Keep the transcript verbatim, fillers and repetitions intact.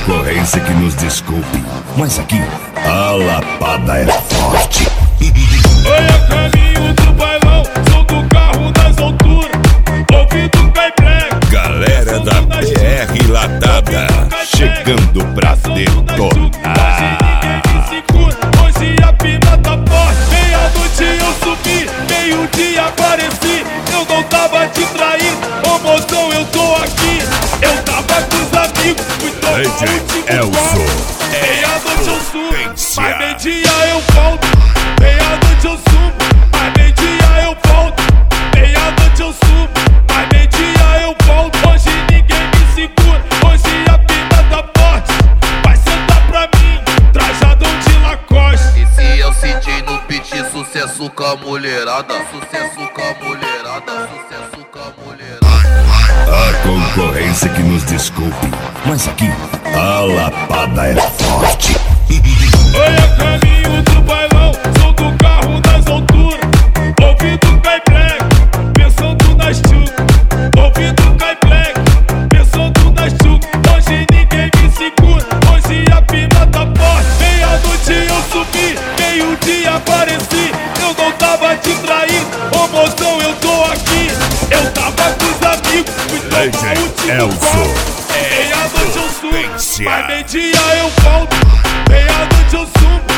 concorrência que nos desculpe, mas aqui a lapada é forte. Oi, a caminho do bailão, sou do carro das alturas, ouvindo cai black. Galera da P R Latada, chegando pra detonar. Hoje a pima tá forte, meia-noite eu subi, meio-dia apareci. Eu não tava te traindo, ô mozão, eu tô aqui. Eu tava com os amigos, fui tomar o último Elso. Meia-noite eu subo, mas meio-dia eu volto. Meia-noite eu subo, mas meio-dia eu volto. Meia-noite eu subo, mas meio-dia eu volto. Hoje ninguém me segura, hoje a pima tá forte. Vai sentar pra mim, trajadão de Lacoste. Esse é o C J no beat, sucesso com a mulherada. Sucesso com a mulherada, sucesso com a mulherada. A concorrência que nos desculpe, mas aqui a lapada é forte. Oi, a caminho do bailão, sou do carro das alturas, ouvindo cai black, pensando nas chucas. Ouvindo cai black, pensando nas chucas. Hoje ninguém me segura, hoje a pima tá forte. Meia-noite eu subi, meio-dia apareci. Eu não tava te traindo, ô mozão, eu tô aqui. Eu tava com os amigos, fui tomar o último Elso. Meia-noite eu subo, mas meio-dia eu volto. Meia-noite eu subo,